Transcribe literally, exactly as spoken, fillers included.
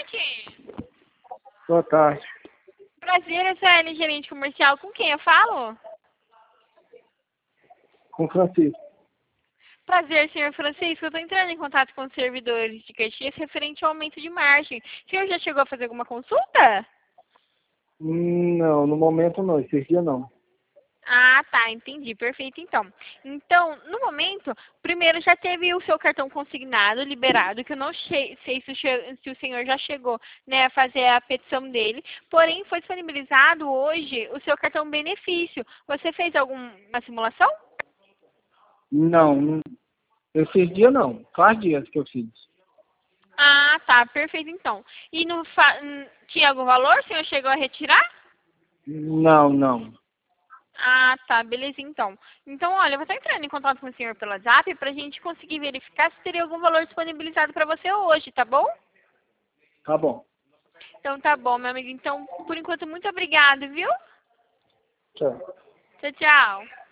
tarde. Boa tarde. Prazer, eu sou a Ellen, gerente comercial. Com quem eu falo? Com Francisco. Prazer, senhor Francisco. Eu estou entrando em contato com os servidores de Caxias referente ao aumento de margem. O senhor já chegou a fazer alguma consulta? Hum, Não, no momento não, esses dias não. Ah, tá, entendi. Perfeito, então. Então, no momento, primeiro já teve o seu cartão consignado, liberado, que eu não che- sei se o, che- se o senhor já chegou, né, a fazer a petição dele, porém foi disponibilizado hoje o seu cartão benefício. Você fez alguma simulação? Não, esses dias não. Faz dias que eu fiz. Ah, tá, perfeito, então. E no fa- hum, tinha algum valor? O senhor chegou a retirar? Não, não. Ah, tá, beleza então. Então, olha, eu vou estar entrando em contato com o senhor pelo WhatsApp para a gente conseguir verificar se teria algum valor disponibilizado para você hoje, tá bom? Tá bom. Então tá bom, meu amigo. Então, por enquanto, muito obrigado, viu? Tchau. Tchau, tchau.